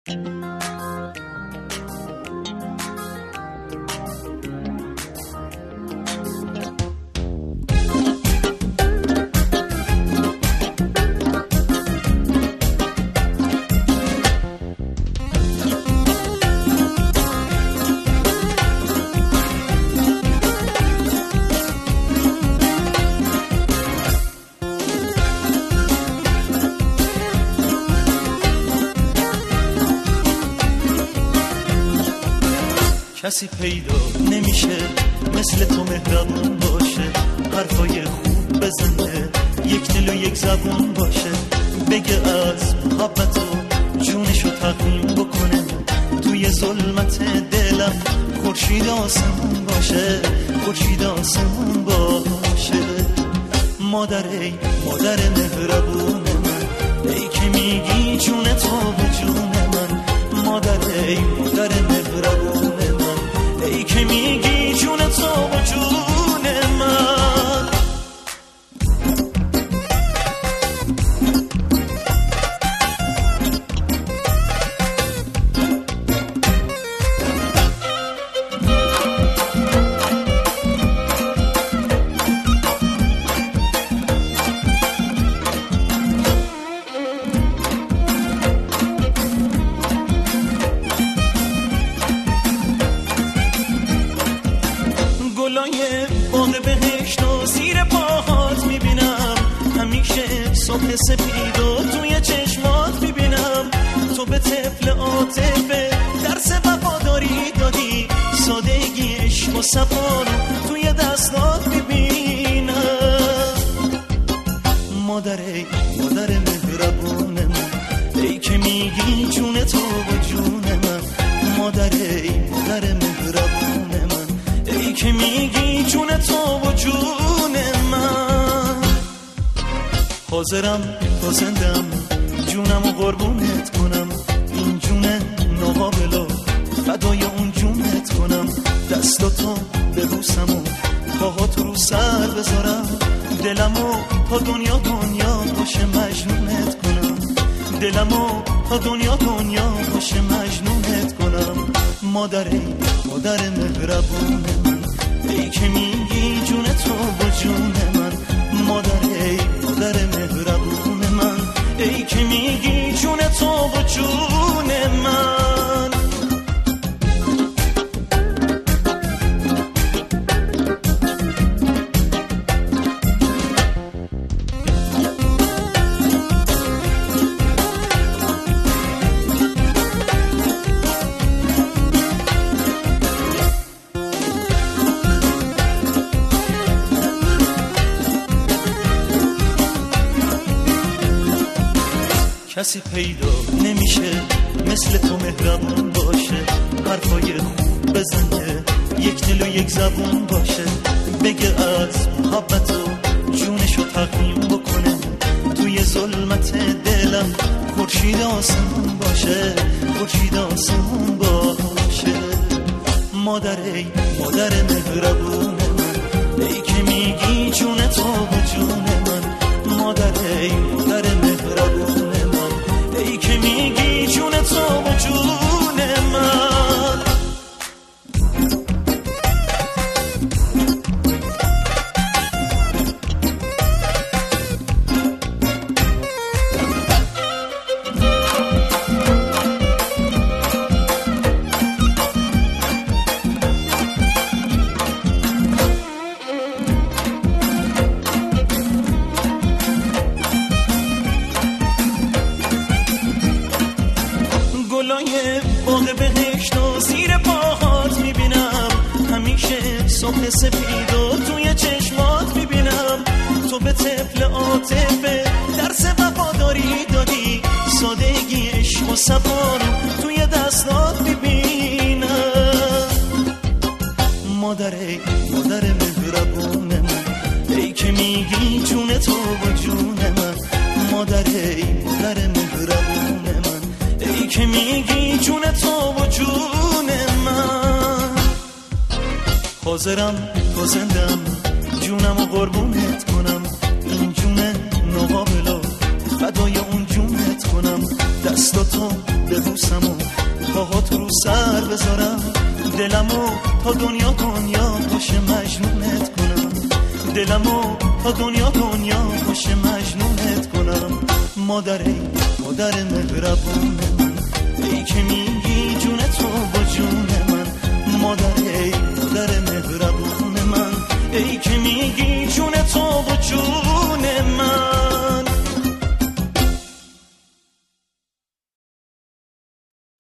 کسی پیدا نمیشه مثل تو مهربون باشه، حرفای خوب بزنه، یک دل و یک زبون باشه، بگه از محبت و جونشو تقدیم بکنه، توی ظلمت دلم خورشید آسمون باشه، خورشید آسمون باشه. مادر مهربون من، ای که میگی جون تو و جون من، مادر مهربون من، ای که میگی جون تو و جون من. گلای باغ بهشت و زیر پاهات میبینم، همیشه صبح سپیدو توی چشمات میبینم، تو به طفل عاطفه درس وفاداری دادی، سادگی عشق و صفا رو توی دستات میبینم. مادر مهربون من، ای که میگی جون تو و جون من، مادر مهربون من، ای که میگی جون تو و جون من. حاضرم تا زندم جونم و قربونت کنم، این جون ناقابلو فدای اون جونت کنم، دستاتو ببوسم و پاهات رو سر بذارم، دلمو تا دنیا باشه مجنونت کنم، دلمو تا دنیا باشه مجنونت کنم. مادر مهربون من، ای که میگی جون تو و جون من، مادر مهربون من، ای که میگی جون تو و جون من. کسی پیدا نمیشه مثل تو مهربون باشه، حرفای خوب بزنه، یک دل و یک زبون باشه، بگه از محبت و جونشو تقدیم بکنه، توی ظلمت دلم خورشید آسمون باشه، خورشید آسمون باشه. مادر مهربون من، ای که میگی جون تو و جون من، مادر مهربون من، ای که میگی جون تو و جون من. گلای باغ بهشت و زیر پاهات میبینم، همیشه صبح سپیدو توی چشمات میبینم، تو به طفل عاطفه درس وفاداری دادی، سادگی عشق و صفا رو توی دستات میبینم. مادر مهربون من، ای که میگی جون تو و جون من، مادر مهربون من، ای که میگی جون تو و جون من. حاضرم تا زندم جونم و قربونت کنم، این جون ناقابلو فدای اون جونت کنم، دستاتو ببوسم و پاهات رو سر بذارم، دلمو تا دنیا پاش مجنونت کنم، دلمو تا دنیا پاش مجنونت کنم. مادر مهربون من.